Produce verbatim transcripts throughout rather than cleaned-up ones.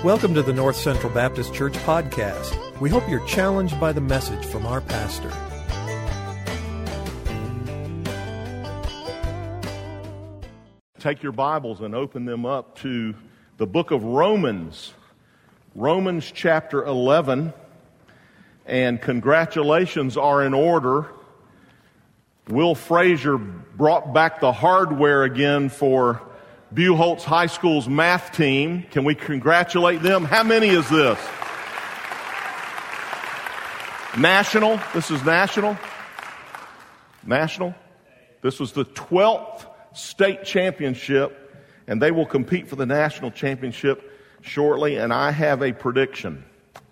Welcome to the North Central Baptist Church podcast. We hope you're challenged by the message from our pastor. Take your Bibles and open them up to the book of Romans, Romans chapter eleven, and congratulations are in order. Will Frazier brought back the hardware again for Buholtz High School's math team. Can we congratulate them? How many is this? National? This is national? National? This was the twelfth state championship, and they will compete for the national championship shortly, and I have a prediction.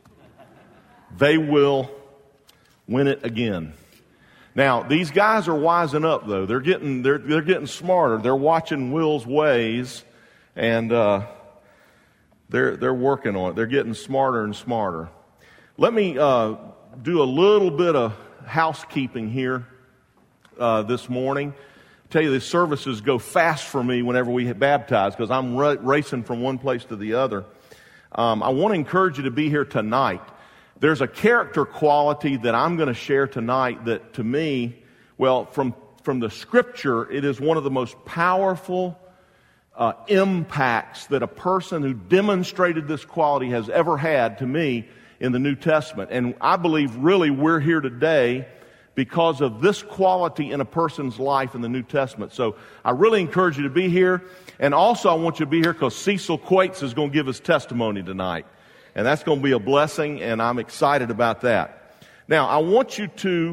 They will win it again. Now, these guys are wising up, though. They're getting they're they're getting smarter. They're watching Will's ways, and uh, they're they're working on it. They're getting smarter and smarter. Let me uh, do a little bit of housekeeping here uh, this morning. I tell you, the services go fast for me whenever we baptize because I'm r- racing from one place to the other. Um, I want to encourage you to be here tonight. There's a character quality that I'm going to share tonight that to me, well, from, from the Scripture, it is one of the most powerful uh, impacts that a person who demonstrated this quality has ever had to me in the New Testament. And I believe really we're here today because of this quality in a person's life in the New Testament. So I really encourage you to be here. And also I want you to be here because Cecil Quates is going to give his testimony tonight. And that's going to be a blessing, and I'm excited about that. Now, I want you to,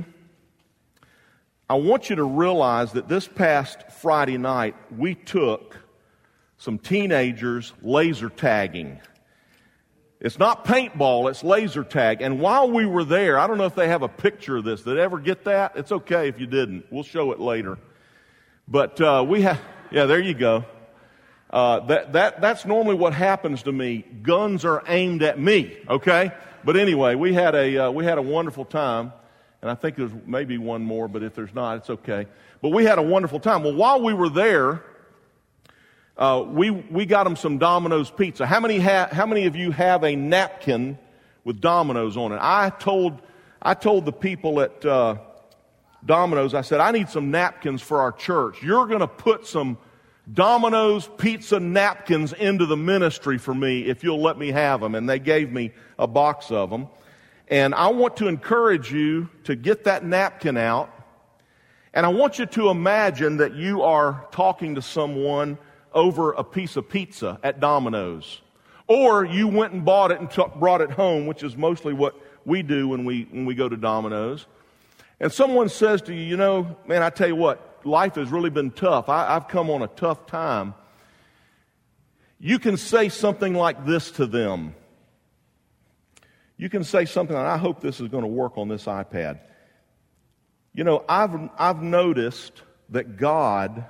I want you to realize that this past Friday night, we took some teenagers laser tagging. It's not paintball, it's laser tag. And while we were there, I don't know if they have a picture of this. Did they ever get that? It's okay if you didn't. We'll show it later. But uh, we have, yeah, there you go. Uh, that, that, that's normally what happens to me. Guns are aimed at me, okay? But anyway, we had a, uh, we had a wonderful time. And I think there's maybe one more, but if there's not, it's okay. But we had a wonderful time. Well, while we were there, uh, we, we got them some Domino's pizza. How many ha- how many of you have a napkin with Domino's on it? I told, I told the people at, uh, Domino's, I said, I need some napkins for our church. You're gonna put some Domino's pizza napkins into the ministry for me if you'll let me have them. And they gave me a box of them. And I want to encourage you to get that napkin out. And I want you to imagine that you are talking to someone over a piece of pizza at Domino's. Or you went and bought it and t- brought it home, which is mostly what we do when we when we go to Domino's. And someone says to you, you know, man, I tell you what, life has really been tough. I, I've come on a tough time. You can say something like this to them. You can say something, and I hope this is going to work on this iPad. You know, I've I've noticed that God,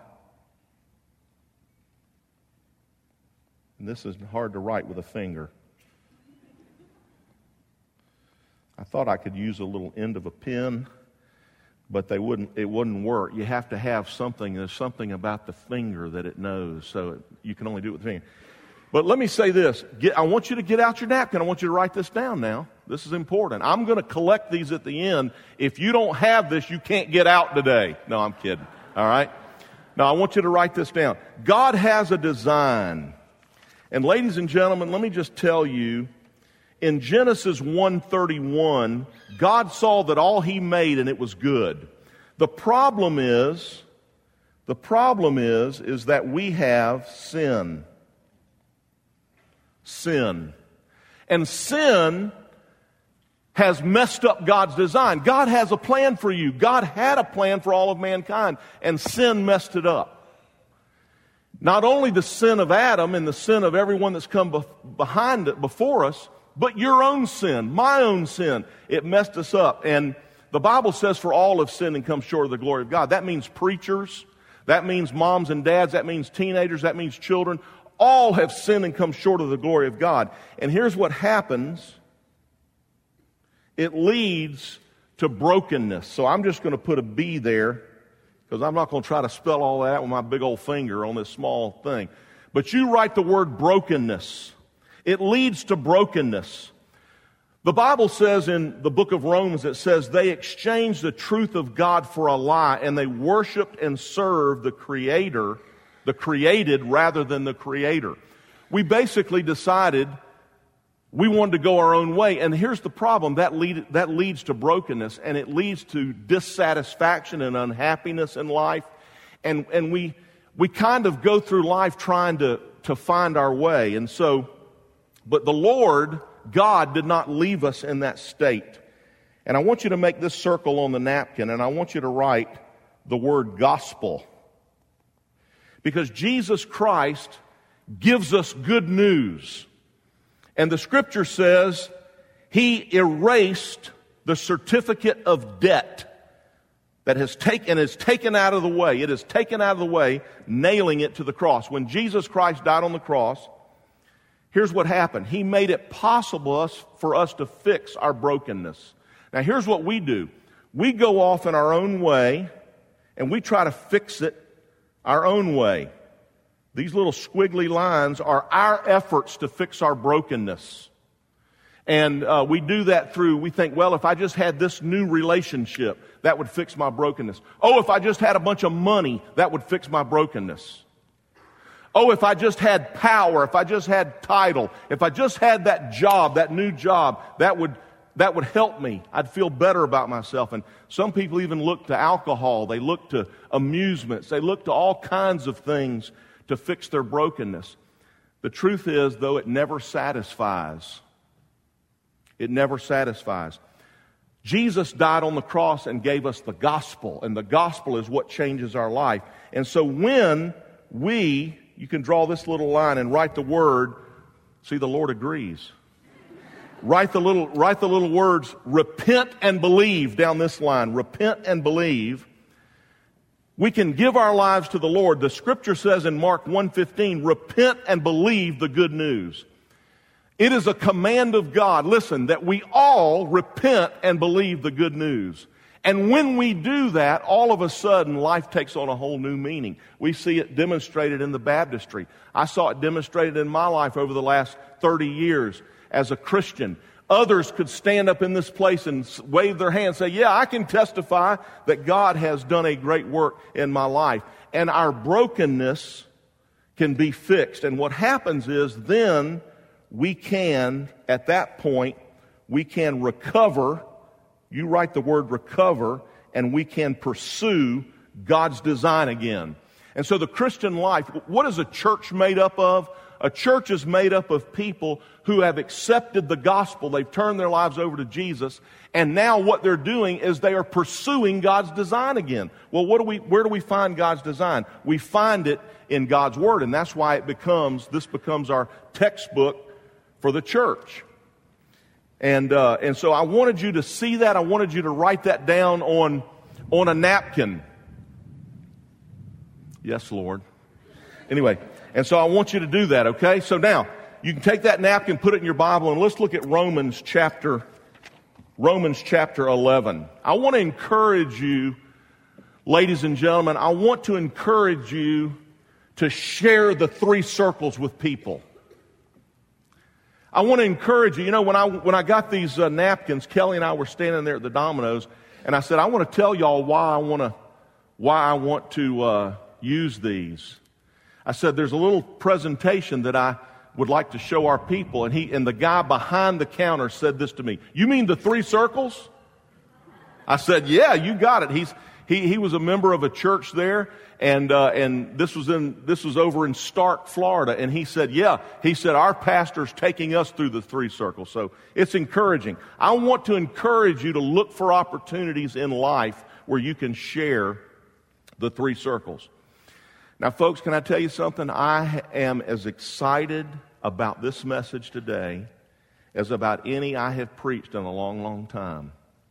and this is hard to write with a finger. I thought I could use a little end of a pen, but they wouldn't. It wouldn't work. You have to have something. There's something about the finger that it knows, so it, you can only do it with the finger. But let me say this. Get, I want you to get out your napkin. I want you to write this down now. This is important. I'm going to collect these at the end. If you don't have this, you can't get out today. No, I'm kidding. All right? Now, I want you to write this down. God has a design. And ladies and gentlemen, let me just tell you, in Genesis one thirty-one, God saw that all He made and it was good. The problem is, the problem is, is that we have sin. Sin. And sin has messed up God's design. God has a plan for you. God had a plan for all of mankind, and sin messed it up. Not only the sin of Adam and the sin of everyone that's come be- behind it, before us, but your own sin, my own sin, it messed us up. And the Bible says for all have sinned and come short of the glory of God. That means preachers, that means moms and dads, that means teenagers, that means children. All have sinned and come short of the glory of God. And here's what happens. It leads to brokenness. So I'm just going to put a B there because I'm not going to try to spell all that with my big old finger on this small thing. But you write the word brokenness. It leads to brokenness. The Bible says in the book of Romans, it says they exchanged the truth of God for a lie, and they worshiped and served the Creator, the created rather than the Creator. We basically decided we wanted to go our own way, and here's the problem. That, lead, that leads to brokenness, and it leads to dissatisfaction and unhappiness in life, and, and we, we kind of go through life trying to, to find our way. And so, but the Lord God did not leave us in that state. And I want you to make this circle on the napkin, and I want you to write the word gospel. Because Jesus Christ gives us good news. And the Scripture says He erased the certificate of debt that has taken, is taken out of the way. It is taken out of the way, nailing it to the cross. When Jesus Christ died on the cross, here's what happened. He made it possible us, for us to fix our brokenness. Now, here's what we do. We go off in our own way, and we try to fix it our own way. These little squiggly lines are our efforts to fix our brokenness. And uh, we do that through, we think, well, if I just had this new relationship, that would fix my brokenness. Oh, if I just had a bunch of money, that would fix my brokenness. Oh, if I just had power, if I just had title, if I just had that job, that new job, that would that would help me. I'd feel better about myself. And some people even look to alcohol. They look to amusements. They look to all kinds of things to fix their brokenness. The truth is, though, it never satisfies. It never satisfies. Jesus died on the cross and gave us the gospel, and the gospel is what changes our life. And so when we, you can draw this little line and write the word, see, the Lord agrees. Write the little, write the little words, repent and believe down this line. Repent and believe. We can give our lives to the Lord. The Scripture says in Mark one fifteen, repent and believe the good news. It is a command of God, listen, that we all repent and believe the good news. And when we do that, all of a sudden, life takes on a whole new meaning. We see it demonstrated in the baptistry. I saw it demonstrated in my life over the last thirty years as a Christian. Others could stand up in this place and wave their hands and say, yeah, I can testify that God has done a great work in my life. And our brokenness can be fixed. And what happens is then we can, at that point, we can recover. You write the word recover, and we can pursue God's design again. And so the Christian life, what is a church made up of? A church is made up of people who have accepted the gospel. They've turned their lives over to Jesus. And now what they're doing is they are pursuing God's design again. Well, what do we, where do we find God's design? We find it in God's Word. And that's why it becomes, this becomes our textbook for the church. And, uh, and so I wanted you to see that. I wanted you to write that down on, on a napkin. Yes, Lord. Anyway. And so I want you to do that, okay? So now, you can take that napkin, put it in your Bible, and let's look at Romans chapter, Romans chapter eleven. I want to encourage you, ladies and gentlemen, I want to encourage you to share the three circles with people. I want to encourage you. You know, when I, when I got these uh, napkins, Kelly and I were standing there at the Domino's, and I said, I want to tell y'all why I want to, why I want to uh, use these. I said, there's a little presentation that I would like to show our people. And he and the guy behind the counter said this to me. You mean the three circles? I said, yeah, you got it. He's he he was a member of a church there, and uh, and this was in this was over in Stark, Florida. And he said, yeah, he said our pastor's taking us through the three circles. So it's encouraging. I want to encourage you to look for opportunities in life where you can share the three circles. Now, folks, can I tell you something? I am as excited about this message today as about any I have preached in a long, long time.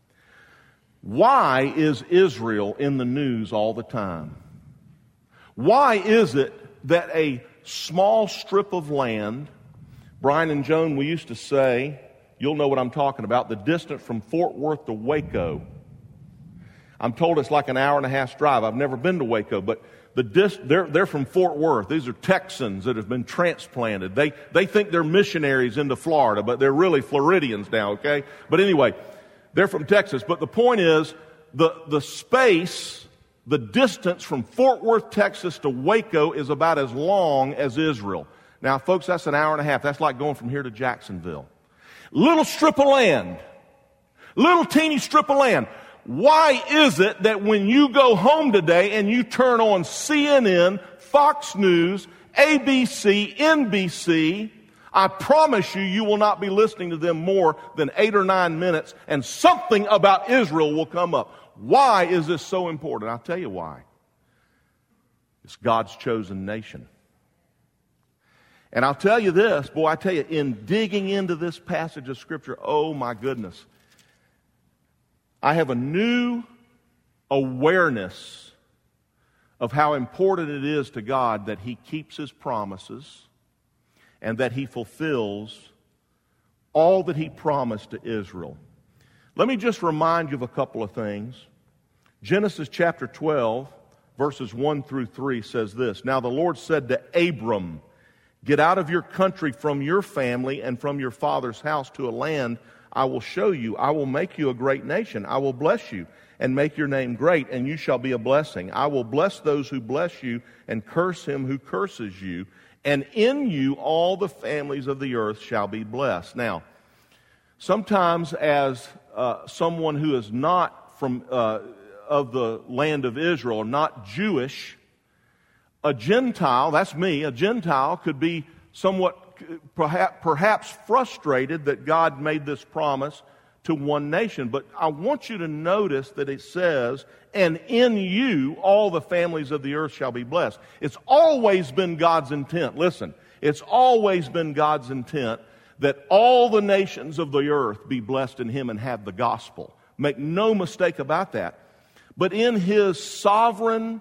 Why is Israel in the news all the time? Why is it that a small strip of land, Brian and Joan, we used to say, you'll know what I'm talking about, the distance from Fort Worth to Waco. I'm told it's like an hour and a half drive. I've never been to Waco, but the dis, they're, they're from Fort Worth. These are Texans that have been transplanted. They, they think they're missionaries into Florida, but they're really Floridians now, okay? But anyway, they're from Texas. But the point is, the, the space, the distance from Fort Worth, Texas to Waco is about as long as Israel. Now, folks, that's an hour and a half. That's like going from here to Jacksonville. Little strip of land. Little teeny strip of land. Why is it that when you go home today and you turn on C N N, Fox News, A B C, N B C, I promise you, you will not be listening to them more than eight or nine minutes, and something about Israel will come up. Why is this so important? I'll tell you why. It's God's chosen nation. And I'll tell you this, boy, I tell you, in digging into this passage of Scripture, oh my goodness, I have a new awareness of how important it is to God that He keeps His promises and that He fulfills all that He promised to Israel. Let me just remind you of a couple of things. Genesis chapter twelve, verses one through three says this, "Now the Lord said to Abram, 'Get out of your country, from your family, and from your father's house to a land I will show you. I will make you a great nation. I will bless you and make your name great, and you shall be a blessing. I will bless those who bless you and curse him who curses you. And in you all the families of the earth shall be blessed.'" Now, sometimes as uh, someone who is not from uh, of the land of Israel, not Jewish, a Gentile, that's me, a Gentile could be somewhat Perhaps, perhaps frustrated that God made this promise to one nation. But I want you to notice that it says, "And in you all the families of the earth shall be blessed." It's always been God's intent. Listen, it's always been God's intent that all the nations of the earth be blessed in Him and have the gospel. Make no mistake about that. But in His sovereign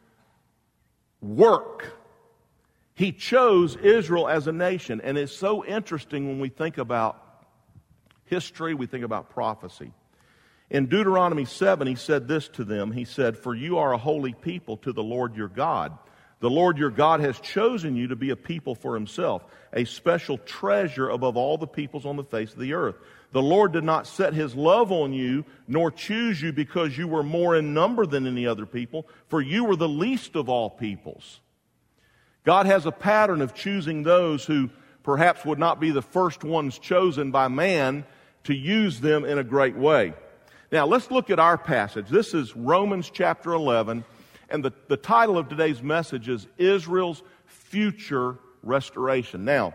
work, He chose Israel as a nation, and it's so interesting when we think about history, we think about prophecy. In Deuteronomy seven, He said this to them. He said, "For you are a holy people to the Lord your God. The Lord your God has chosen you to be a people for Himself, a special treasure above all the peoples on the face of the earth. The Lord did not set His love on you, nor choose you because you were more in number than any other people, for you were the least of all peoples." God has a pattern of choosing those who perhaps would not be the first ones chosen by man to use them in a great way. Now, let's look at our passage. This is Romans chapter eleven, and the, the title of today's message is Israel's Future Restoration. Now,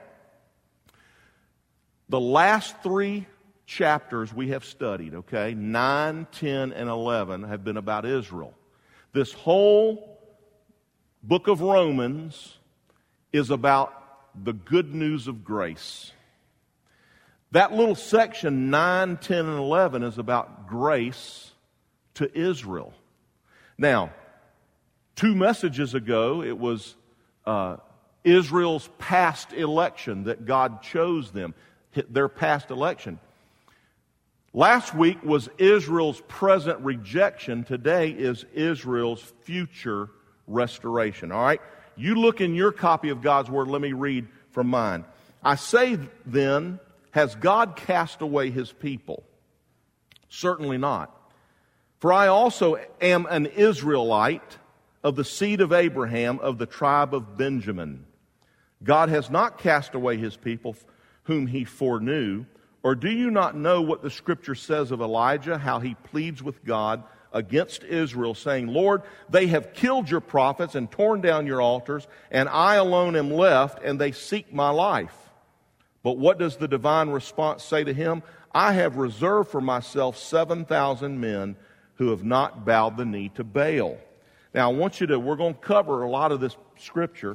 the last three chapters we have studied, okay, nine, ten, and eleven, have been about Israel. This whole book of Romans is about the good news of grace. That little section, nine, ten, and eleven, is about grace to Israel. Now, two messages ago, it was uh, Israel's past election, that God chose them, their past election. Last week was Israel's present rejection. Today is Israel's future restoration. All right? You look in your copy of God's Word. Let me read from mine. "I say then, has God cast away His people? Certainly not. For I also am an Israelite of the seed of Abraham, of the tribe of Benjamin. God has not cast away His people whom He foreknew. Or do you not know what the Scripture says of Elijah, how he pleads with God against Israel, saying, 'Lord, they have killed your prophets and torn down your altars, and I alone am left, and they seek my life.' But what does the divine response say to him? 'I have reserved for myself seven thousand men who have not bowed the knee to Baal.'" Now, I want you to, we're going to cover a lot of this Scripture.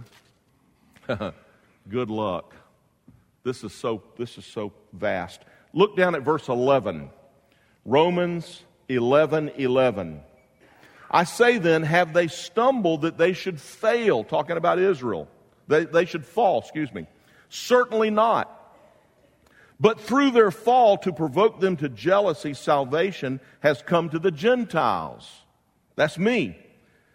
Good luck. This is so, this is so vast. Look down at verse eleven. Romans eleven eleven. "I say then, have they stumbled that they should fail?" Talking about Israel. They, they should fall, excuse me. "Certainly not. But through their fall, to provoke them to jealousy, salvation has come to the Gentiles." That's me.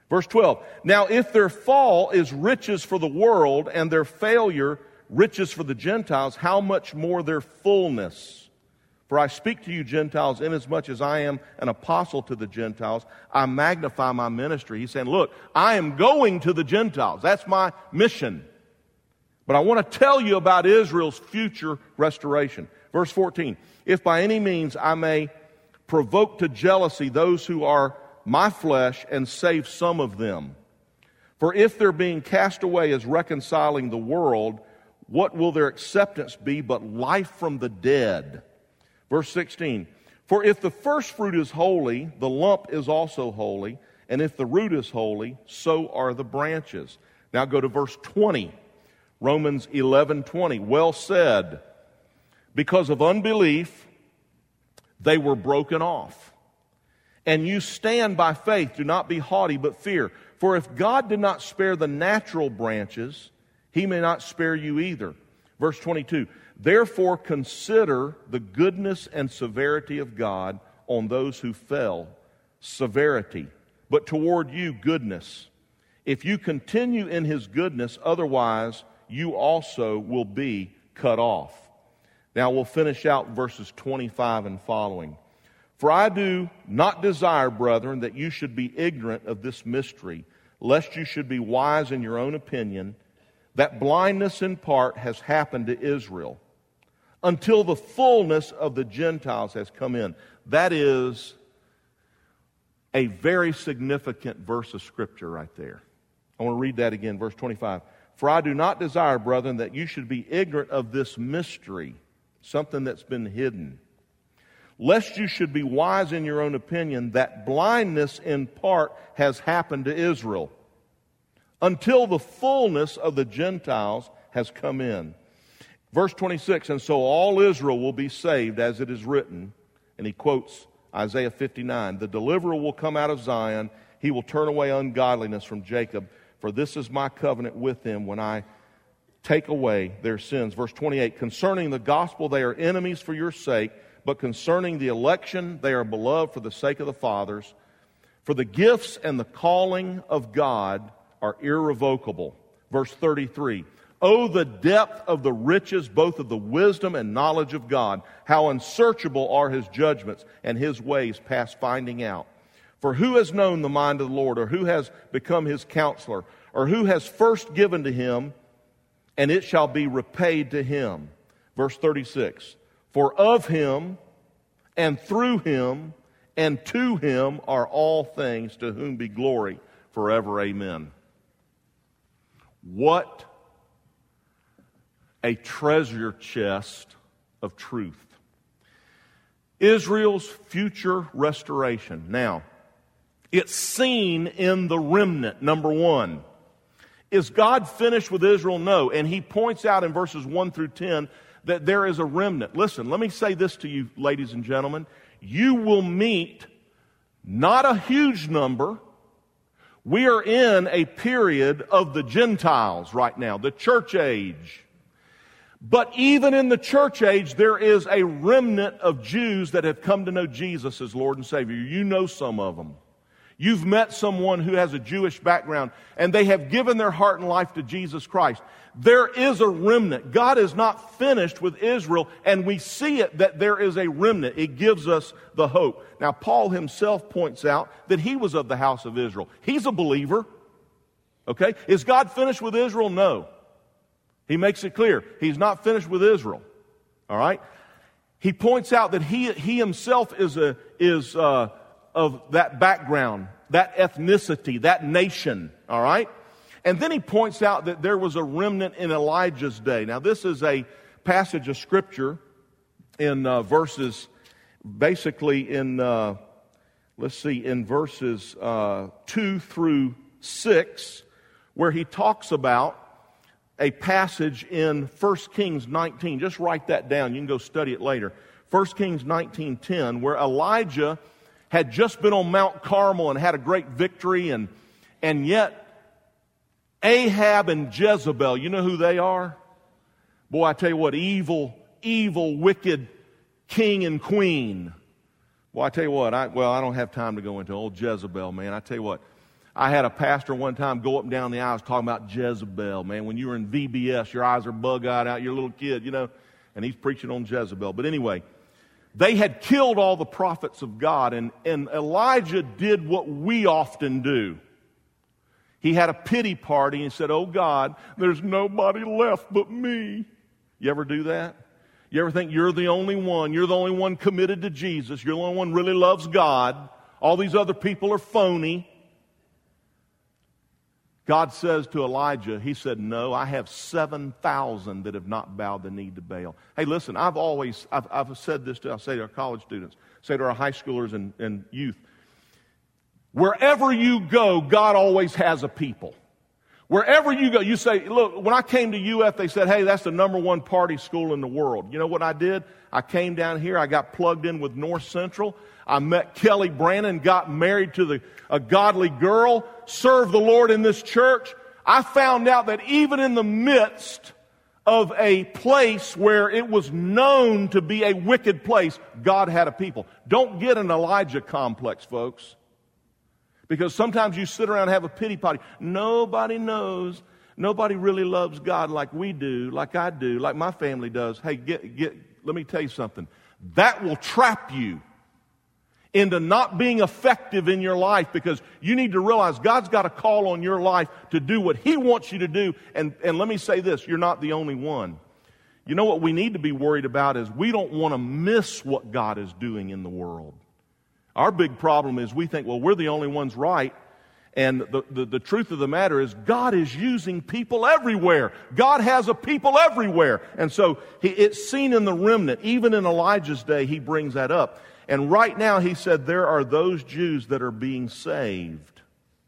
Verse twelve, now if their fall is riches for the world and their failure riches for the Gentiles, how much more their fullness? For I speak to you Gentiles, inasmuch as I am an apostle to the Gentiles, I magnify my ministry. He's saying, look, I am going to the Gentiles. That's my mission. But I want to tell you about Israel's future restoration. Verse fourteen, if by any means I may provoke to jealousy those who are my flesh and save some of them. For if their being cast away is reconciling the world, what will their acceptance be but life from the dead? Verse sixteen, for if the first fruit is holy, the lump is also holy, and if the root is holy, so are the branches. Now go to verse twenty, Romans eleven twenty. Well said, because of unbelief, they were broken off. And you stand by faith, do not be haughty, but fear. For if God did not spare the natural branches, He may not spare you either. Verse twenty-two, therefore consider the goodness and severity of God on those who fell. Severity, but toward you goodness. If you continue in His goodness, otherwise you also will be cut off. Now we'll finish out verses twenty-five and following. For I do not desire, brethren, that you should be ignorant of this mystery, lest you should be wise in your own opinion, that blindness in part has happened to Israel, until the fullness of the Gentiles has come in. That is a very significant verse of Scripture right there. I want to read that again, verse twenty-five. For I do not desire, brethren, that you should be ignorant of this mystery, something that's been hidden, lest you should be wise in your own opinion, that blindness in part has happened to Israel, until the fullness of the Gentiles has come in. Verse twenty-six, and so all Israel will be saved, as it is written, and he quotes Isaiah fifty-nine, the deliverer will come out of Zion, he will turn away ungodliness from Jacob, for this is my covenant with them when I take away their sins. Verse twenty-eight, concerning the gospel they are enemies for your sake, but concerning the election they are beloved for the sake of the fathers. For the gifts and the calling of God are irrevocable. Verse thirty-three, oh, the depth of the riches both of the wisdom and knowledge of God, how unsearchable are His judgments and His ways past finding out. For who has known the mind of the Lord, or who has become His counselor, or who has first given to Him, and it shall be repaid to him. Verse thirty-six, for of Him, and through Him, and to Him are all things, to whom be glory forever. Amen. What a treasure chest of truth. Israel's future restoration. Now, it's seen in the remnant, number one. Is God finished with Israel? No. And he points out in verses one through ten that there is a remnant. Listen, let me say this to you, ladies and gentlemen. You will meet not a huge number. We are in a period of the Gentiles right now, the church age. But even in the church age, there is a remnant of Jews that have come to know Jesus as Lord and Savior. You know some of them. You've met someone who has a Jewish background, and they have given their heart and life to Jesus Christ. There is a remnant. God is not finished with Israel, and we see it that there is a remnant. It gives us the hope. Now, Paul himself points out that he was of the house of Israel. He's a believer. Okay? Is God finished with Israel? No. He makes it clear. He's not finished with Israel. All right? He points out that he, he himself is a, is, uh, of that background, that ethnicity, that nation, all right? And then he points out that there was a remnant in Elijah's day. Now, this is a passage of Scripture in uh, verses, basically in, uh, let's see, in verses uh, two through six, where he talks about a passage in First Kings nineteen. Just write that down. You can go study it later. First Kings nineteen ten, where Elijah had just been on Mount Carmel and had a great victory, and and yet Ahab and Jezebel, you know who they are? Boy, I tell you what, evil, evil, wicked king and queen. Boy, I tell you what, I, well, I don't have time to go into old Jezebel, man. I tell you what, I had a pastor one time go up and down the aisles talking about Jezebel. Man, when you were in V B S, your eyes are bug-eyed out, you're a little kid, you know, and he's preaching on Jezebel. But anyway, they had killed all the prophets of God, and, and Elijah did what we often do. He had a pity party and he said, oh God, there's nobody left but me. You ever do that? You ever think you're the only one, you're the only one committed to Jesus, you're the only one who really loves God, all these other people are phony? God says to Elijah, he said, no, I have seven thousand that have not bowed the knee to Baal. Hey, listen, I've always, I've, I've said this to, I say to our college students, say to our high schoolers and, and youth, wherever you go, God always has a people. Wherever you go, you say, look, when I came to U F, they said, hey, that's the number one party school in the world. You know what I did? I came down here, I got plugged in with North Central. I met Kelly Brannon, got married to the, a godly girl, served the Lord in this church. I found out that even in the midst of a place where it was known to be a wicked place, God had a people. Don't get an Elijah complex, folks. Because sometimes you sit around and have a pity party. Nobody knows. Nobody really loves God like we do, like I do, like my family does. Hey, get, get, let me tell you something. That will trap you into not being effective in your life, because you need to realize God's got a call on your life to do what He wants you to do. And, and let me say this, you're not the only one. You know what we need to be worried about is we don't want to miss what God is doing in the world. Our big problem is we think, well, we're the only ones right. And the, the, the truth of the matter is God is using people everywhere. God has a people everywhere. And so he, it's seen in the remnant. Even in Elijah's day, he brings that up. And right now, he said, there are those Jews that are being saved.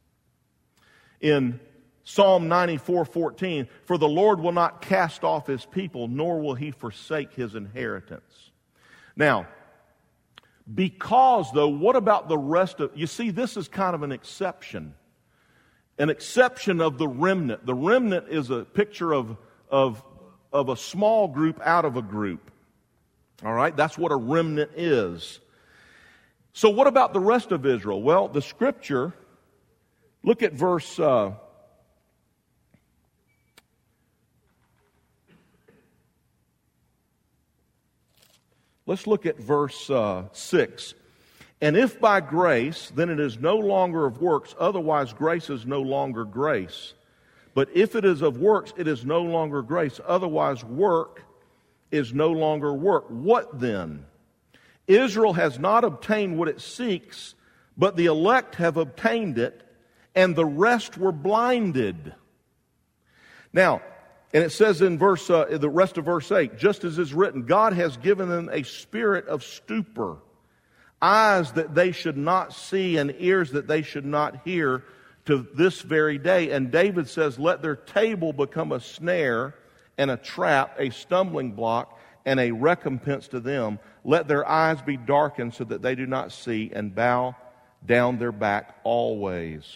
In Psalm ninety-four fourteen, for the Lord will not cast off His people, nor will He forsake His inheritance. Now, because, though, what about the rest of... You see, this is kind of an exception. An exception of the remnant. The remnant is a picture of, of, of a small group out of a group. All right? That's what a remnant is. So what about the rest of Israel? Well, the Scripture, look at verse... Uh, Let's look at verse uh, six. And if by grace, then it is no longer of works, otherwise grace is no longer grace. But if it is of works, it is no longer grace, otherwise work is no longer work. What then? Israel has not obtained what it seeks, but the elect have obtained it, and the rest were blinded. Now, and it says in verse, uh, the rest of verse eight, just as is written, God has given them a spirit of stupor, eyes that they should not see and ears that they should not hear to this very day. And David says, let their table become a snare and a trap, a stumbling block and a recompense to them. Let their eyes be darkened so that they do not see, and bow down their back always.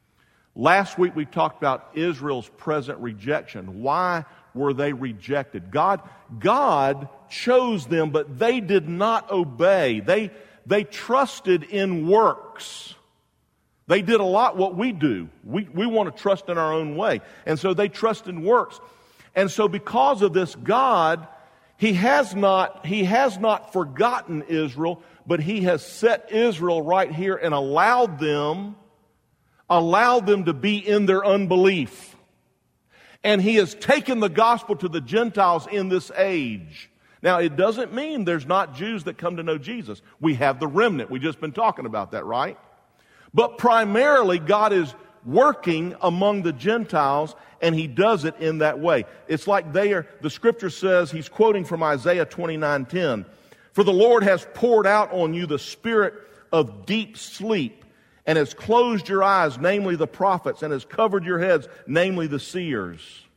Last week we talked about Israel's present rejection. Why were they rejected? God, God chose them, but they did not obey. They, they trusted in works. They did a lot what we do. We, we want to trust in our own way. And so they trust in works. And so because of this, God, He has not, He has not forgotten Israel, but He has set Israel right here and allowed them allowed them to be in their unbelief. And He has taken the gospel to the Gentiles in this age. Now, it doesn't mean there's not Jews that come to know Jesus. We have the remnant. We've just been talking about that, right? But primarily, God is working among the Gentiles, and He does it in that way. It's like they are, the Scripture says, He's quoting from Isaiah twenty-nine ten, for the Lord has poured out on you the spirit of deep sleep, and has closed your eyes, namely the prophets, and has covered your heads, namely the seers.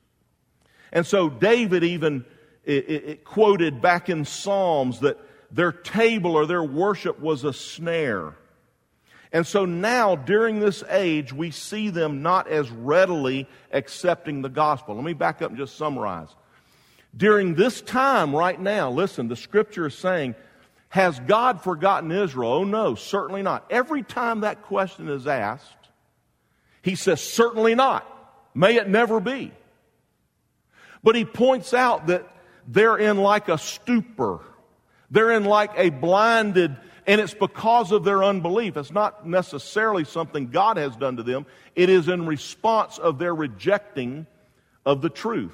And so David even it, it, it quoted back in Psalms that their table or their worship was a snare. And so now, during this age, we see them not as readily accepting the gospel. Let me back up and just summarize. During this time right now, listen, the Scripture is saying, has God forgotten Israel? Oh no, certainly not. Every time that question is asked, He says, certainly not. May it never be. But he points out that they're in like a stupor. They're in like a blinded, and it's because of their unbelief. It's not necessarily something God has done to them. It is in response of their rejecting of the truth.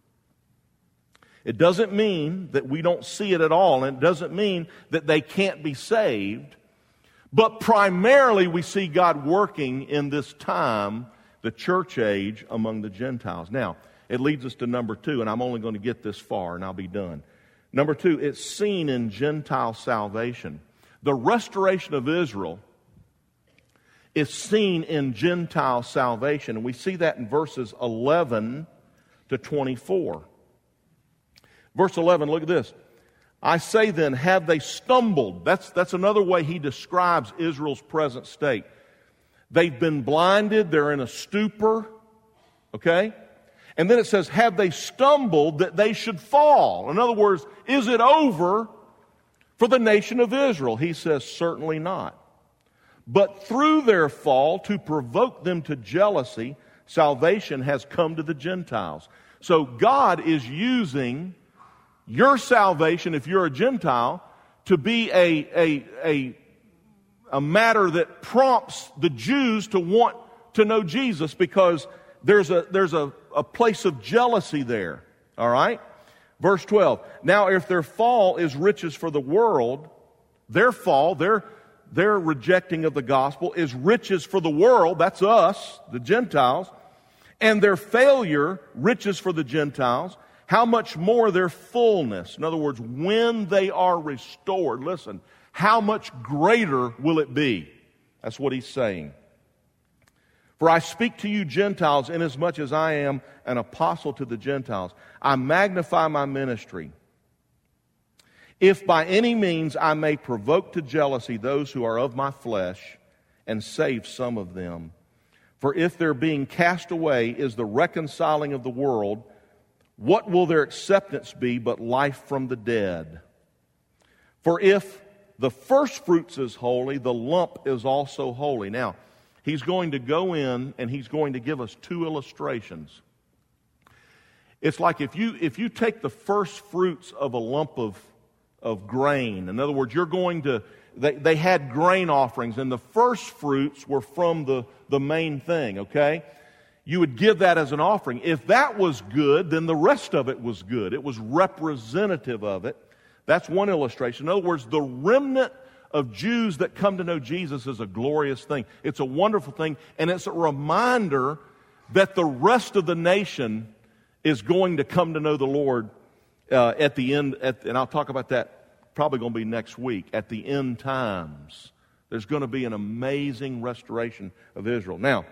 It doesn't mean that we don't see it at all, and it doesn't mean that they can't be saved. But primarily we see God working in this time, the church age, among the Gentiles. Now, it leads us to number two, and I'm only going to get this far and I'll be done. Number two, it's seen in Gentile salvation. The restoration of Israel is seen in Gentile salvation, and we see that in verses eleven to twenty-four. Verse eleven, look at this. I say then, have they stumbled? That's, that's another way he describes Israel's present state. They've been blinded, they're in a stupor, okay? And then it says, have they stumbled that they should fall? In other words, is it over for the nation of Israel? He says, certainly not. But through their fall, to provoke them to jealousy, salvation has come to the Gentiles. So God is using your salvation, if you're a Gentile, to be a, a, a, a matter that prompts the Jews to want to know Jesus, because there's a, there's a, a place of jealousy there. All right? Verse twelve. Now, if their fall is riches for the world, their fall, their, their rejecting of the gospel is riches for the world, that's us, the Gentiles, and their failure, riches for the Gentiles, how much more their fullness? In other words, when they are restored, listen, how much greater will it be? That's what he's saying. For I speak to you Gentiles, inasmuch as I am an apostle to the Gentiles. I magnify my ministry. If by any means I may provoke to jealousy those who are of my flesh, and save some of them. For if their being cast away is the reconciling of the world, what will their acceptance be but life from the dead? For if the first fruits is holy, the lump is also holy. Now, he's going to go in and he's going to give us two illustrations. It's like if you if you take the first fruits of a lump of, of grain, in other words, you're going to, they, they had grain offerings, and the first fruits were from the, the main thing, okay? You would give that as an offering. If that was good, then the rest of it was good. It was representative of it. That's one illustration. In other words, the remnant of Jews that come to know Jesus is a glorious thing. It's a wonderful thing, and it's a reminder that the rest of the nation is going to come to know the Lord uh, at the end, at, and I'll talk about that probably going to be next week, at the end times. There's going to be an amazing restoration of Israel. Now,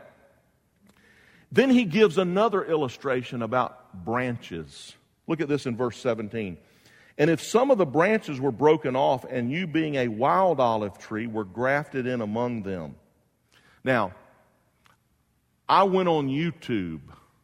then he gives another illustration about branches. Look at this in verse seventeen. And if some of the branches were broken off, and you being a wild olive tree were grafted in among them. Now, I went on YouTube.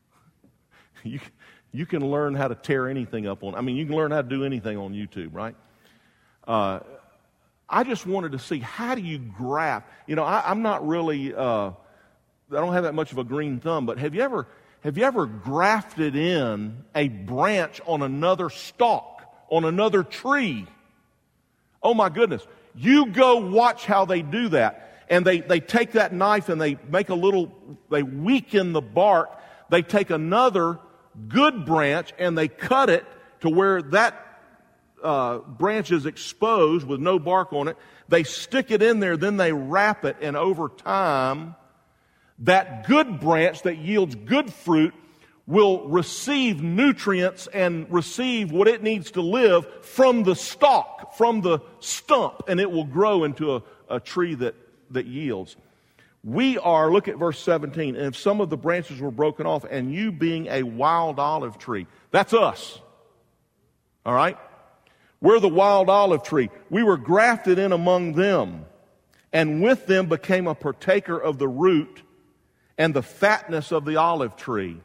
You, you can learn how to tear anything up on, I mean, you can learn how to do anything on YouTube, right? Uh, I just wanted to see, how do you graft? You know, I, I'm not really... Uh, I don't have that much of a green thumb, but have you ever have you ever grafted in a branch on another stalk, on another tree? Oh my goodness. You go watch how they do that. And they, they take that knife and they make a little, they weaken the bark. They take another good branch and they cut it to where that uh, branch is exposed with no bark on it. They stick it in there, then they wrap it, and over time, that good branch that yields good fruit will receive nutrients and receive what it needs to live from the stalk, from the stump, and it will grow into a, a tree that, that yields. We are, look at verse seventeen, and if some of the branches were broken off, and you being a wild olive tree, that's us. All right? We're the wild olive tree. We were grafted in among them, and with them became a partaker of the root and the fatness of the olive tree.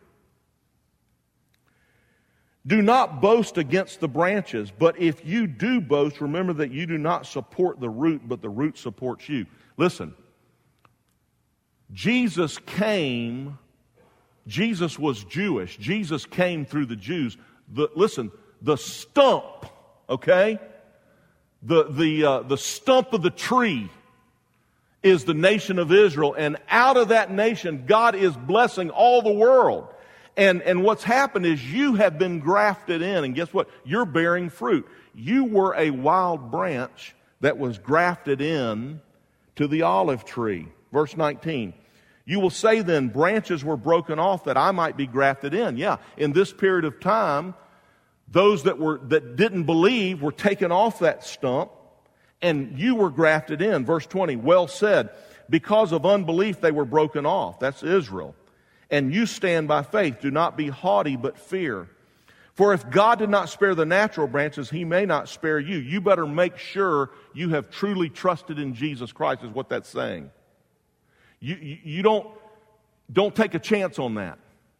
Do not boast against the branches, but if you do boast, remember that you do not support the root, but the root supports you. Listen, Jesus came, Jesus was Jewish. Jesus came through the Jews. The, listen, the stump, okay? The, the, uh, the stump of the tree is the nation of Israel. And out of that nation, God is blessing all the world. And, and what's happened is you have been grafted in. And guess what? You're bearing fruit. You were a wild branch that was grafted in to the olive tree. Verse nineteen. You will say then, branches were broken off that I might be grafted in. Yeah, in this period of time, those that were that didn't believe were taken off that stump, and you were grafted in. Verse twenty, well said, because of unbelief they were broken off. That's Israel. And you stand by faith. Do not be haughty, but fear. For if God did not spare the natural branches, He may not spare you. You better make sure you have truly trusted in Jesus Christ, is what that's saying. You, you, you don't, don't take a chance on that.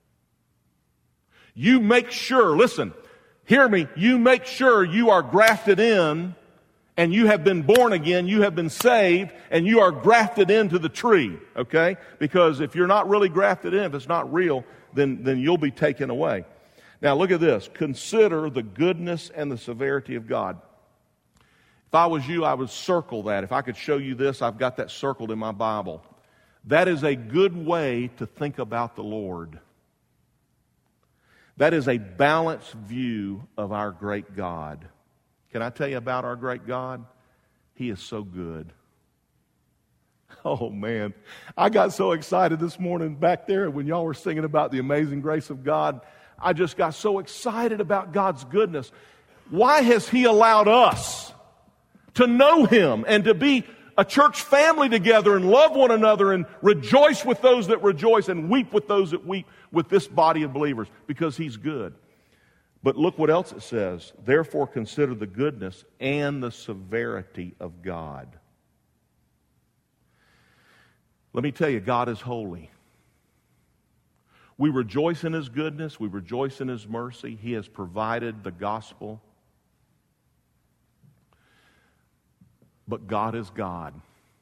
You make sure, listen, hear me, you make sure you are grafted in and you have been born again, you have been saved, and you are grafted into the tree, okay? Because if you're not really grafted in, if it's not real, then, then you'll be taken away. Now look at this. Consider the goodness and the severity of God. If I was you, I would circle that. If I could show you this, I've got that circled in my Bible. That is a good way to think about the Lord. That is a balanced view of our great God. Can I tell you about our great God? He is so good. Oh, man. I got so excited this morning back there when y'all were singing about the amazing grace of God. I just got so excited about God's goodness. Why has He allowed us to know Him and to be a church family together and love one another and rejoice with those that rejoice and weep with those that weep with this body of believers? Because He's good. But look what else it says. Therefore consider the goodness and the severity of God. Let me tell you, God is holy. We rejoice in His goodness. We rejoice in His mercy. He has provided the gospel. But God is God.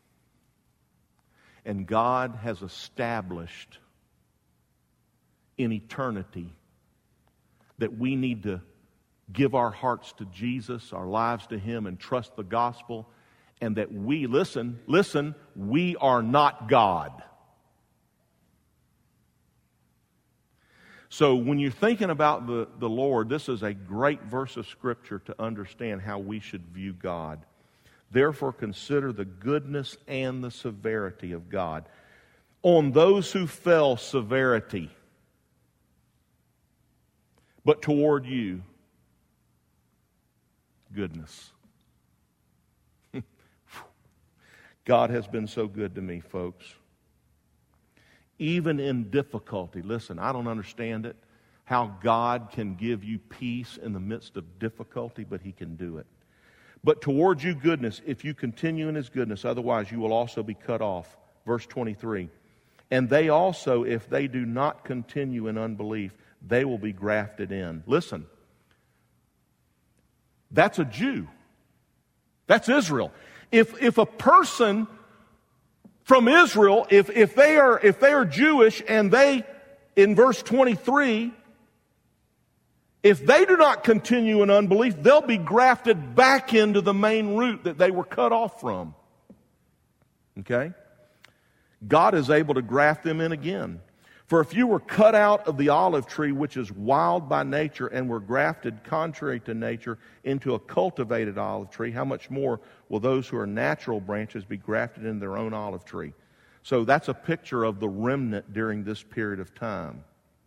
And God has established in eternity that we need to give our hearts to Jesus, our lives to Him, and trust the gospel. And that we, listen, listen, we are not God. So when you're thinking about the, the Lord, this is a great verse of Scripture to understand how we should view God. Therefore consider the goodness and the severity of God. On those who fell, severity. But toward you, goodness. God has been so good to me, folks. Even in difficulty, listen, I don't understand it, how God can give you peace in the midst of difficulty, but He can do it. But towards you goodness, if you continue in His goodness, otherwise you will also be cut off. Verse twenty-three. And they also, if they do not continue in unbelief, they will be grafted in. Listen, that's a Jew. That's Israel. If if a person from Israel, if, if they are if they are Jewish and they, in verse twenty-three, if they do not continue in unbelief, they'll be grafted back into the main root that they were cut off from. Okay? God is able to graft them in again. For if you were cut out of the olive tree, which is wild by nature, and were grafted contrary to nature into a cultivated olive tree, how much more will those who are natural branches be grafted in their own olive tree? So that's a picture of the remnant during this period of time.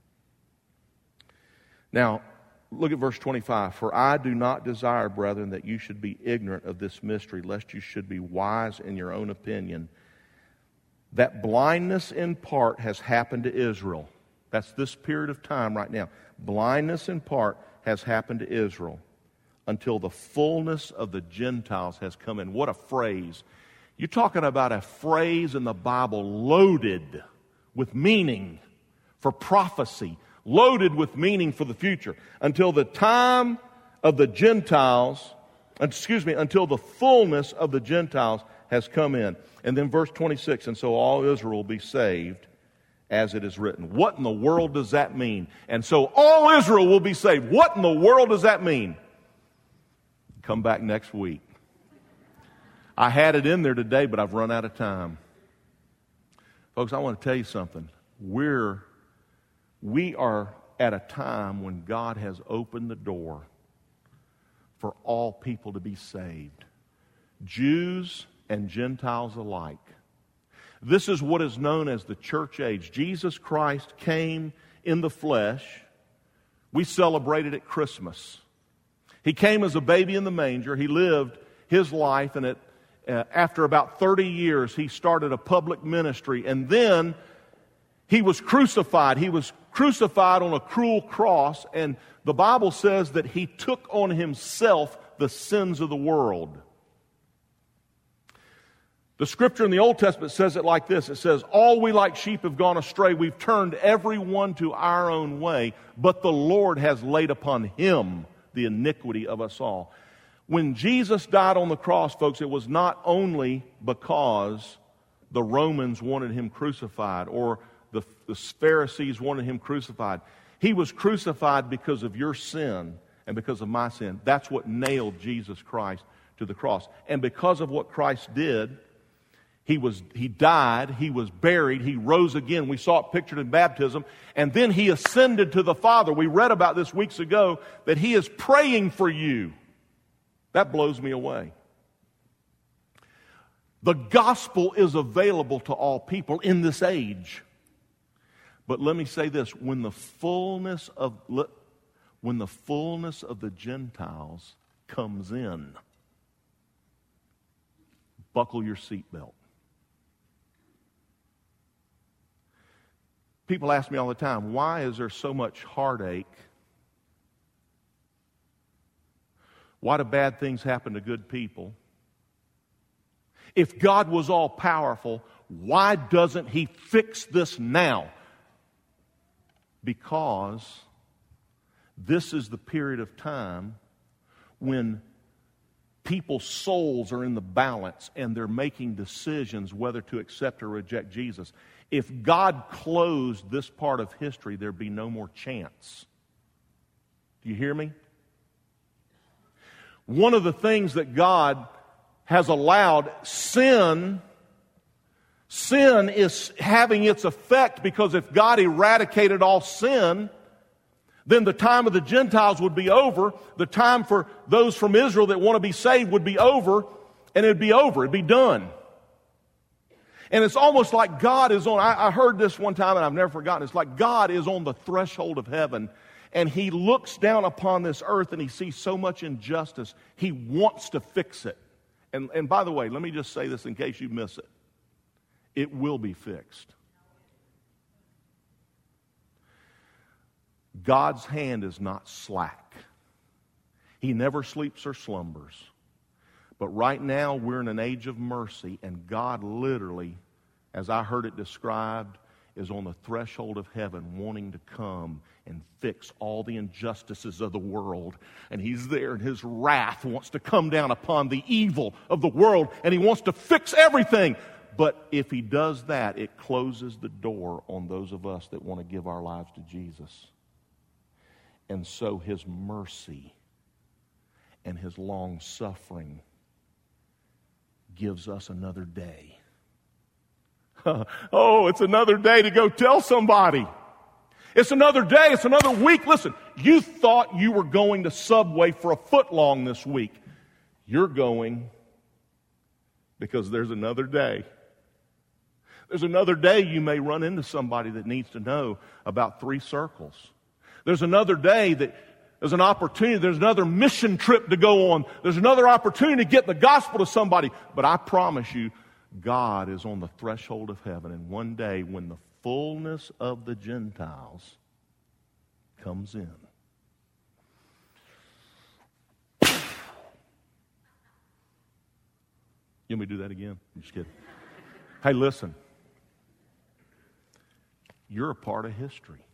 Now, look at verse twenty-five. For I do not desire, brethren, that you should be ignorant of this mystery, lest you should be wise in your own opinion. That blindness in part has happened to Israel. That's this period of time right now. Blindness in part has happened to Israel until the fullness of the Gentiles has come in. What a phrase. You're talking about a phrase in the Bible loaded with meaning for prophecy, loaded with meaning for the future. Until the time of the Gentiles, excuse me, until the fullness of the Gentiles has come in. And then verse twenty-six, and so all Israel will be saved, as it is written. What in the world does that mean? And so all Israel will be saved. What in the world does that mean? Come back next week. I had it in there today, but I've run out of time. Folks, I want to tell you something. We're, we are at a time when God has opened the door for all people to be saved, Jews and Gentiles alike. This is what is known as the church age. Jesus Christ came in the flesh. We celebrated at Christmas. He came as a baby in the manger. He lived his life, and it, uh, after about thirty years, he started a public ministry. And then he was crucified. He was crucified on a cruel cross, and the Bible says that he took on himself the sins of the world. The scripture in the Old Testament says it like this. It says, all we like sheep have gone astray. We've turned everyone to our own way, but the Lord has laid upon him the iniquity of us all. When Jesus died on the cross, folks, it was not only because the Romans wanted him crucified or the, the Pharisees wanted him crucified. He was crucified because of your sin and because of my sin. That's what nailed Jesus Christ to the cross. And because of what Christ did, He was, he died, he was buried, he rose again. We saw it pictured in baptism. And then he ascended to the Father. We read about this weeks ago, that he is praying for you. That blows me away. The gospel is available to all people in this age. But let me say this, when the fullness of, when the fullness of the Gentiles comes in, buckle your seatbelt. People ask me all the time, why is there so much heartache? Why do bad things happen to good people? If God was all powerful, why doesn't he fix this now? Because this is the period of time when people's souls are in the balance and they're making decisions whether to accept or reject Jesus. If God closed this part of history, there'd be no more chance. Do you hear me? One of the things that God has allowed, sin, sin is having its effect, because if God eradicated all sin, then the time of the Gentiles would be over. The time for those from Israel that want to be saved would be over, and it'd be over. It'd be done. And it's almost like God is on, I, I heard this one time and I've never forgotten. It's like God is on the threshold of heaven, and he looks down upon this earth and he sees so much injustice. He wants to fix it. And, and by the way, let me just say this in case you miss it. It will be fixed. God's hand is not slack. He never sleeps or slumbers. But right now we're in an age of mercy, and God literally, as I heard it described, is on the threshold of heaven wanting to come and fix all the injustices of the world. And he's there, and his wrath wants to come down upon the evil of the world, and he wants to fix everything. But if he does that, it closes the door on those of us that want to give our lives to Jesus. And so his mercy and his long suffering gives us another day. Oh, it's another day to go tell somebody. It's another day. It's another week. Listen, you thought you were going to Subway for a foot long this week. You're going because there's another day. There's another day you may run into somebody that needs to know about Three Circles. There's another day that there's an opportunity. There's another mission trip to go on. There's another opportunity to get the gospel to somebody. But I promise you, God is on the threshold of heaven. And one day when the fullness of the Gentiles comes in, you want me to do that again? I'm just kidding. Hey, listen. You're a part of history.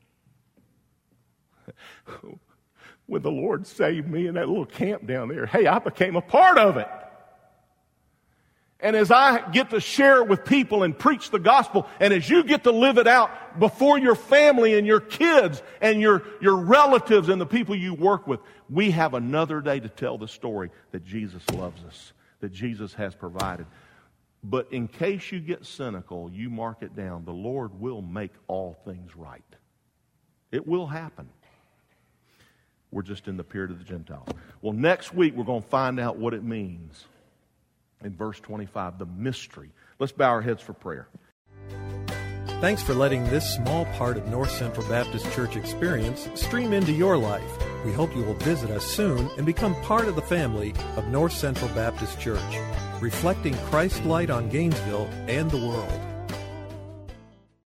When the Lord saved me in that little camp down there, hey, I became a part of it. And as I get to share it with people and preach the gospel, and as you get to live it out before your family and your kids and your, your relatives and the people you work with, we have another day to tell the story that Jesus loves us, that Jesus has provided. But in case you get cynical, you mark it down. The Lord will make all things right. It will happen. We're just in the period of the Gentiles. Well, next week we're going to find out what it means. In verse twenty-five, the mystery. Let's bow our heads for prayer. Thanks for letting this small part of North Central Baptist Church experience stream into your life. We hope you will visit us soon and become part of the family of North Central Baptist Church, reflecting Christ's light on Gainesville and the world.